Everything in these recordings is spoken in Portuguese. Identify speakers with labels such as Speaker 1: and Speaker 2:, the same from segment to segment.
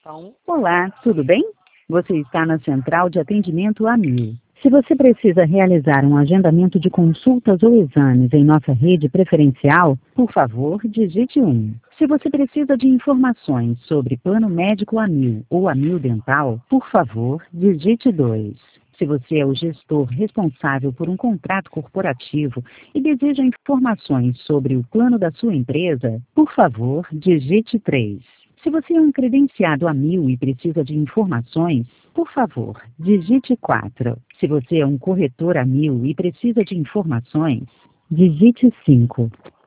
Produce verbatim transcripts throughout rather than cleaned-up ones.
Speaker 1: Então,
Speaker 2: Olá, tudo bem? Você está na Central de Atendimento AMIL. Se você precisa realizar um agendamento de consultas ou exames em nossa rede preferencial, por favor, digite um. Se você precisa de informações sobre plano médico AMIL ou AMIL dental, por favor, digite dois. Se você é o gestor responsável por um contrato corporativo e deseja informações sobre o plano da sua empresa, por favor, digite três. Se você é um credenciado AMIL e precisa de informações, por favor, digite quatro. Se você é um corretor AMIL e precisa de informações, digite cinco.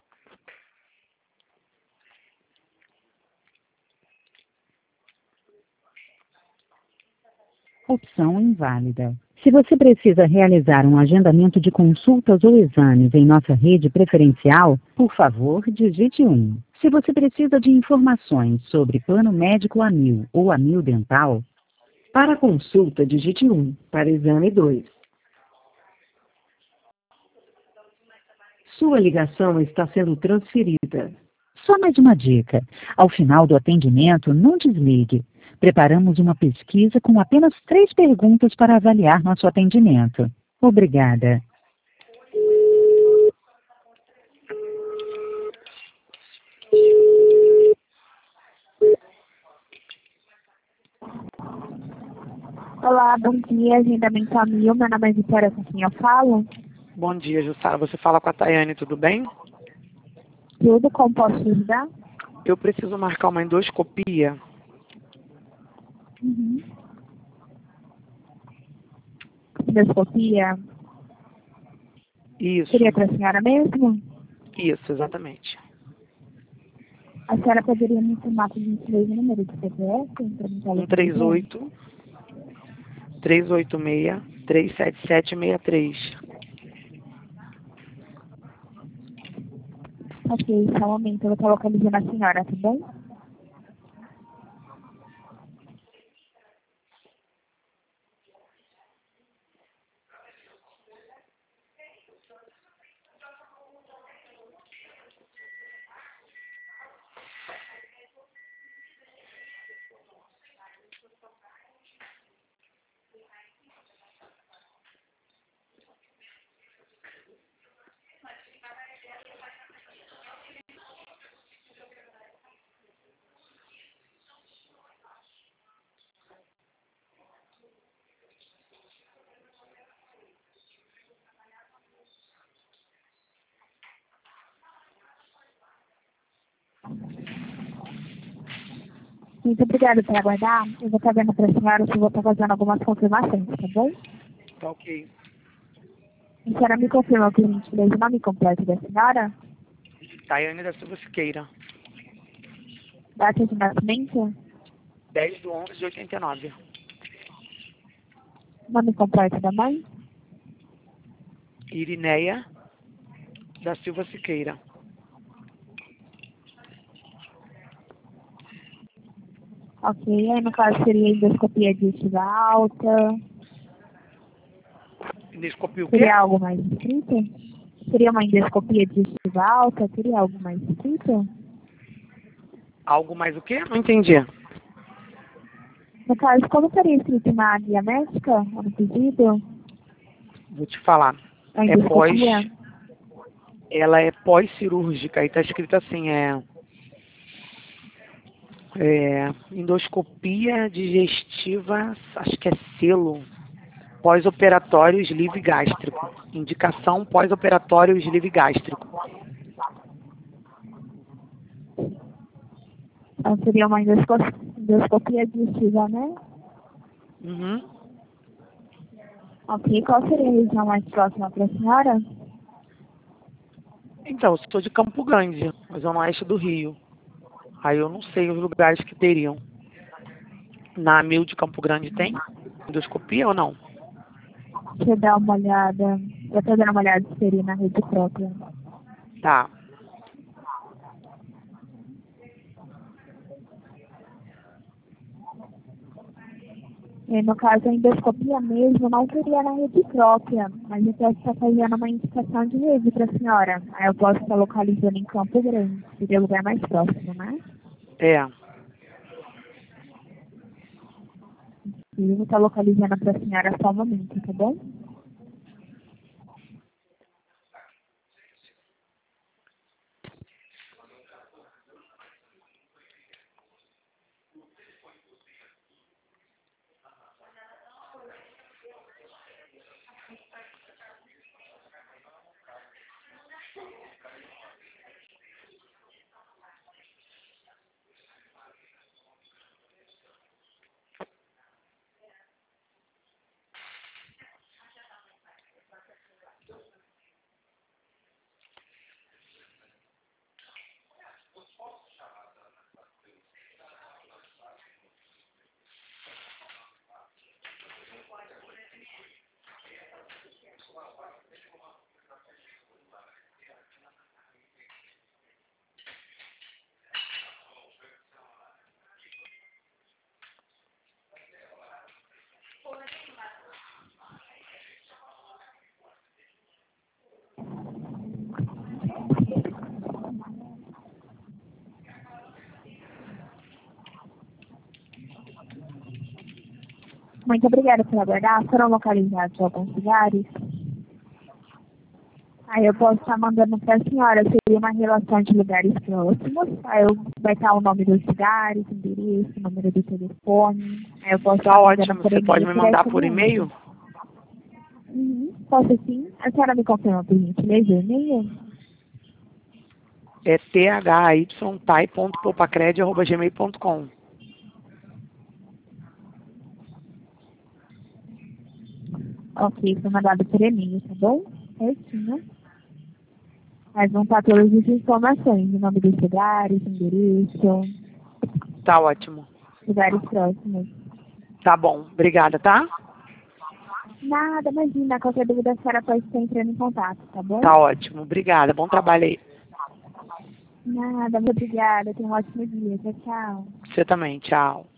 Speaker 2: Opção inválida. Se você precisa realizar um agendamento de consultas ou exames em nossa rede preferencial, por favor, digite um. Se você precisa de informações sobre plano médico AMIL ou AMIL dental, para consulta, digite um. Para exame, dois. Sua ligação está sendo transferida. Só mais uma dica. Ao final do atendimento, não desligue. Preparamos uma pesquisa com apenas três perguntas para avaliar nosso atendimento. Obrigada.
Speaker 3: Olá, bom dia, agendamento AMIL, meu nome é Vitória, com quem eu falo?
Speaker 1: bom dia, Jussara. Você fala com a Tayane, tudo bem?
Speaker 3: Tudo, como posso te ajudar?
Speaker 1: Eu preciso marcar uma endoscopia.
Speaker 3: Uhum. Endoscopia?
Speaker 1: Isso,
Speaker 3: Seria para a senhora mesmo?
Speaker 1: isso, exatamente.
Speaker 3: A senhora poderia me informar por gentileza o número de C P F? Para mim
Speaker 1: um três oito, três oito seis, três sete sete seis três.
Speaker 3: Ok, só um momento, eu vou estar localizando a senhora, tá bom? Muito obrigada por aguardar. Eu vou estar vendo para a senhora se eu vou estar fazendo algumas confirmações, tá bom?
Speaker 1: Tá ok.
Speaker 3: A senhora me confirma por gentileza o nome completo da senhora?
Speaker 1: Tayane da Silva Siqueira,
Speaker 3: Data de nascimento?
Speaker 1: dez de onze de oitenta e nove.
Speaker 3: Nome completo da mãe?
Speaker 1: Irineia da Silva Siqueira.
Speaker 3: Ok, aí no caso seria endoscopia digestiva alta.
Speaker 1: Endoscopia o quê?
Speaker 3: Seria algo mais escrito? Seria uma endoscopia digestiva alta? Seria algo mais escrito?
Speaker 1: Algo mais o quê? Não entendi.
Speaker 3: No caso, como seria escrito na guia médica, ou no pedido?
Speaker 1: Vou te falar.
Speaker 3: A
Speaker 1: É pós...
Speaker 3: endoscopia?
Speaker 1: Ela é pós-cirúrgica e tá escrito assim, é... É, endoscopia digestiva, acho que é selo, pós-operatório sleeve gástrico. Indicação pós-operatório sleeve gástrico.
Speaker 3: Então seria uma endosco- endoscopia digestiva, né?
Speaker 1: Uhum.
Speaker 3: Ok, qual seria a região mais próxima para a senhora?
Speaker 1: Então, eu sou de Campo Grande, na zona oeste do Rio. Aí eu não sei os lugares que teriam. Na Amil de Campo Grande tem endoscopia ou não?
Speaker 3: Deixa eu dar uma olhada. Eu estou dando uma olhada se seria na rede própria.
Speaker 1: Tá.
Speaker 3: E no caso, a endoscopia mesmo não seria na rede própria, mas eu posso estar fazendo uma indicação de rede para a senhora. Aí eu posso estar localizando em Campo Grande, seria o lugar mais próximo, né?
Speaker 1: É.
Speaker 3: Eu vou estar localizando para a senhora só um momento, tá bom? Muito obrigada por aguardar. Foram localizados alguns lugares. Aí eu posso estar mandando para a senhora, seria uma relação de lugares próximos. Aí eu, vai estar o nome dos lugares, endereço, número do telefone. Aí eu posso
Speaker 1: Tá
Speaker 3: estar
Speaker 1: ótimo.
Speaker 3: por
Speaker 1: Você pode me mandar por
Speaker 3: diretamente.
Speaker 1: e-mail?
Speaker 3: Uhum. Posso sim? A senhora me confirma por gentileza o e-mail?
Speaker 1: É t h y tai ponto popacred arroba gmail ponto com.
Speaker 3: Ok, foi mandado por e-mail, tá bom? Certinho. Mas vão estar todas as informações, o nome dos lugares, endereço,
Speaker 1: Tá ótimo.
Speaker 3: lugares próximos.
Speaker 1: Tá bom. Obrigada, tá?
Speaker 3: Nada, imagina, qualquer dúvida a senhora pode estar entrando em contato, tá bom?
Speaker 1: Tá ótimo. Obrigada. Bom trabalho aí.
Speaker 3: Nada, muito obrigada, tenha um ótimo dia, tchau, tchau.
Speaker 1: Você também. Tchau.